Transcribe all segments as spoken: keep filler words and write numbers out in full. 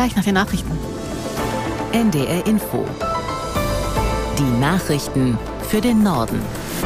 gleich nach den Nachrichten. N D R Info. Die Nachrichten für den Norden.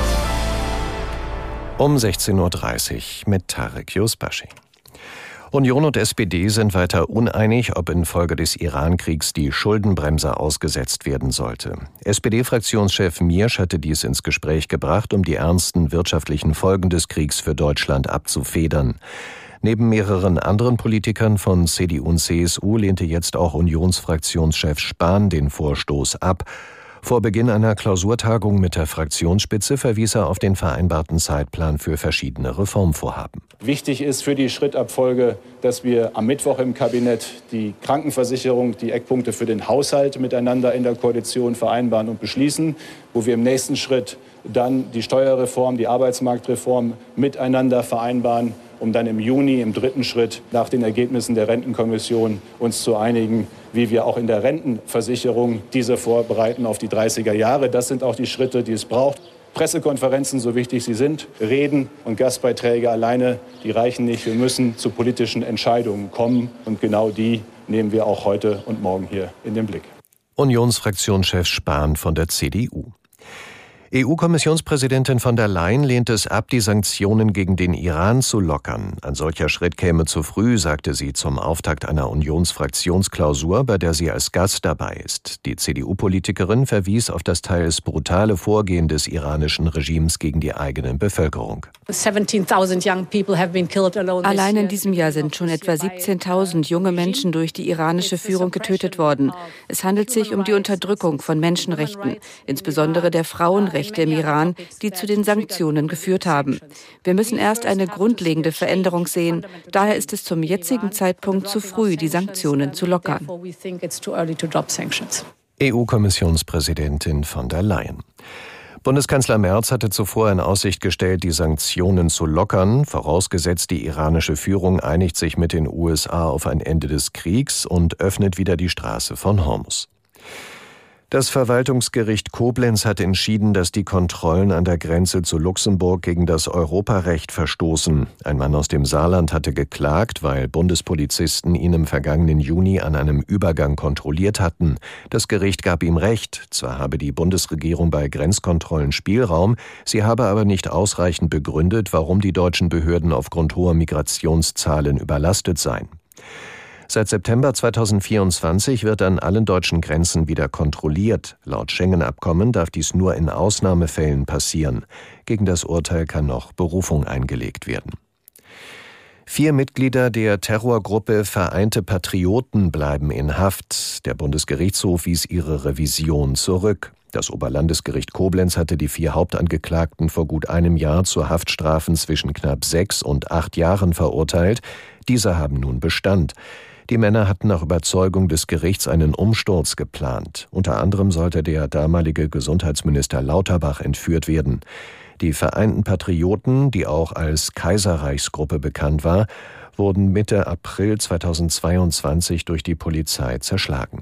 Um sechzehn Uhr dreißig mit Tarek Yusbashi. Union und S P D sind weiter uneinig, ob infolge des Iran-Kriegs die Schuldenbremse ausgesetzt werden sollte. S P D-Fraktionschef Miersch hatte dies ins Gespräch gebracht, um die ernsten wirtschaftlichen Folgen des Kriegs für Deutschland abzufedern. Neben mehreren anderen Politikern von C D U und C S U lehnte jetzt auch Unionsfraktionschef Spahn den Vorstoß ab. Vor Beginn einer Klausurtagung mit der Fraktionsspitze verwies er auf den vereinbarten Zeitplan für verschiedene Reformvorhaben. Wichtig ist für die Schrittabfolge, dass wir am Mittwoch im Kabinett die Krankenversicherung, die Eckpunkte für den Haushalt miteinander in der Koalition vereinbaren und beschließen, wo wir im nächsten Schritt dann die Steuerreform, die Arbeitsmarktreform miteinander vereinbaren, um dann im Juni im dritten Schritt nach den Ergebnissen der Rentenkommission uns zu einigen, wie wir auch in der Rentenversicherung diese vorbereiten auf die dreißiger Jahre. Das sind auch die Schritte, die es braucht. Pressekonferenzen, so wichtig sie sind, Reden und Gastbeiträge alleine, die reichen nicht. Wir müssen zu politischen Entscheidungen kommen. Und genau die nehmen wir auch heute und morgen hier in den Blick. Unionsfraktionschef Spahn von der C D U. E U-Kommissionspräsidentin von der Leyen lehnt es ab, die Sanktionen gegen den Iran zu lockern. Ein solcher Schritt käme zu früh, sagte sie zum Auftakt einer Unionsfraktionsklausur, bei der sie als Gast dabei ist. Die C D U-Politikerin verwies auf das teils brutale Vorgehen des iranischen Regimes gegen die eigene Bevölkerung. Allein in diesem Jahr sind schon etwa siebzehntausend junge Menschen durch die iranische Führung getötet worden. Es handelt sich um die Unterdrückung von Menschenrechten, insbesondere der Frauenrechte im Iran, die zu den Sanktionen geführt haben. Wir müssen erst eine grundlegende Veränderung sehen. Daher ist es zum jetzigen Zeitpunkt zu früh, die Sanktionen zu lockern. E U-Kommissionspräsidentin von der Leyen. Bundeskanzler Merz hatte zuvor in Aussicht gestellt, die Sanktionen zu lockern, vorausgesetzt die iranische Führung einigt sich mit den U S A auf ein Ende des Kriegs und öffnet wieder die Straße von Hormuz. Das Verwaltungsgericht Koblenz hat entschieden, dass die Kontrollen an der Grenze zu Luxemburg gegen das Europarecht verstoßen. Ein Mann aus dem Saarland hatte geklagt, weil Bundespolizisten ihn im vergangenen Juni an einem Übergang kontrolliert hatten. Das Gericht gab ihm Recht. Zwar habe die Bundesregierung bei Grenzkontrollen Spielraum, sie habe aber nicht ausreichend begründet, warum die deutschen Behörden aufgrund hoher Migrationszahlen überlastet seien. Seit September zweitausendvierundzwanzig wird an allen deutschen Grenzen wieder kontrolliert. Laut Schengen-Abkommen darf dies nur in Ausnahmefällen passieren. Gegen das Urteil kann noch Berufung eingelegt werden. Vier Mitglieder der Terrorgruppe Vereinte Patrioten bleiben in Haft. Der Bundesgerichtshof wies ihre Revision zurück. Das Oberlandesgericht Koblenz hatte die vier Hauptangeklagten vor gut einem Jahr zu Haftstrafen zwischen knapp sechs und acht Jahren verurteilt. Diese haben nun Bestand. Die Männer hatten nach Überzeugung des Gerichts einen Umsturz geplant. Unter anderem sollte der damalige Gesundheitsminister Lauterbach entführt werden. Die Vereinten Patrioten, die auch als Kaiserreichsgruppe bekannt war, wurden Mitte April zweitausendzweiundzwanzig durch die Polizei zerschlagen.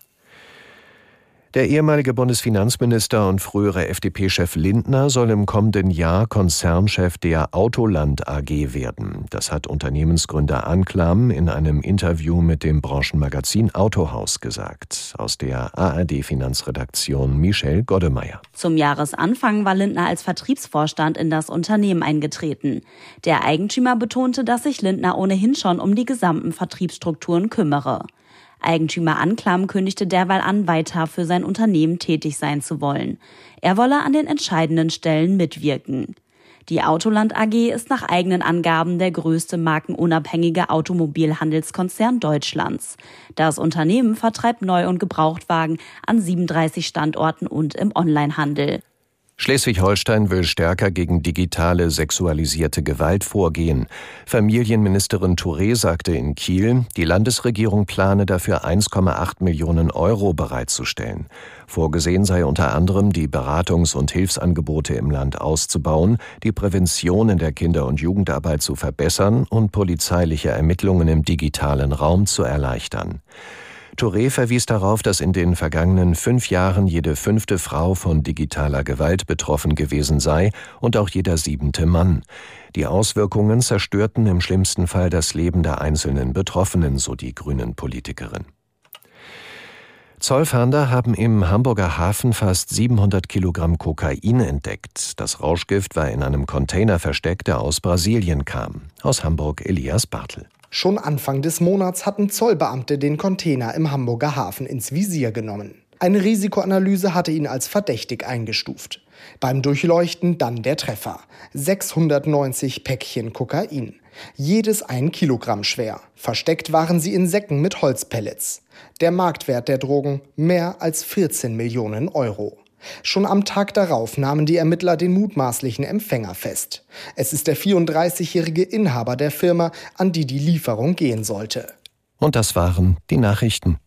Der ehemalige Bundesfinanzminister und frühere F D P-Chef Lindner soll im kommenden Jahr Konzernchef der Autoland A G werden. Das hat Unternehmensgründer Anklam in einem Interview mit dem Branchenmagazin Autohaus gesagt. Aus der A R D-Finanzredaktion Michelle Goddemeyer. Zum Jahresanfang war Lindner als Vertriebsvorstand in das Unternehmen eingetreten. Der Eigentümer betonte, dass sich Lindner ohnehin schon um die gesamten Vertriebsstrukturen kümmere. Eigentümer Anklam kündigte derweil an, weiter für sein Unternehmen tätig sein zu wollen. Er wolle an den entscheidenden Stellen mitwirken. Die Autoland A G ist nach eigenen Angaben der größte markenunabhängige Automobilhandelskonzern Deutschlands. Das Unternehmen vertreibt Neu- und Gebrauchtwagen an siebenunddreißig Standorten und im Onlinehandel. Schleswig-Holstein will stärker gegen digitale sexualisierte Gewalt vorgehen. Familienministerin Touré sagte in Kiel, die Landesregierung plane dafür eins Komma acht Millionen Euro bereitzustellen. Vorgesehen sei unter anderem, die Beratungs- und Hilfsangebote im Land auszubauen, die Prävention in der Kinder- und Jugendarbeit zu verbessern und polizeiliche Ermittlungen im digitalen Raum zu erleichtern. Touré verwies darauf, dass in den vergangenen fünf Jahren jede fünfte Frau von digitaler Gewalt betroffen gewesen sei und auch jeder siebente Mann. Die Auswirkungen zerstörten im schlimmsten Fall das Leben der einzelnen Betroffenen, so die Grünen-Politikerin. Zollfahnder haben im Hamburger Hafen fast siebenhundert Kilogramm Kokain entdeckt. Das Rauschgift war in einem Container versteckt, der aus Brasilien kam. Aus Hamburg Elias Bartel. Schon Anfang des Monats hatten Zollbeamte den Container im Hamburger Hafen ins Visier genommen. Eine Risikoanalyse hatte ihn als verdächtig eingestuft. Beim Durchleuchten dann der Treffer. sechshundertneunzig Päckchen Kokain. Jedes ein Kilogramm schwer. Versteckt waren sie in Säcken mit Holzpellets. Der Marktwert der Drogen mehr als vierzehn Millionen Euro. Schon am Tag darauf nahmen die Ermittler den mutmaßlichen Empfänger fest. Es ist der vierunddreißigjährige Inhaber der Firma, an die die Lieferung gehen sollte. Und das waren die Nachrichten.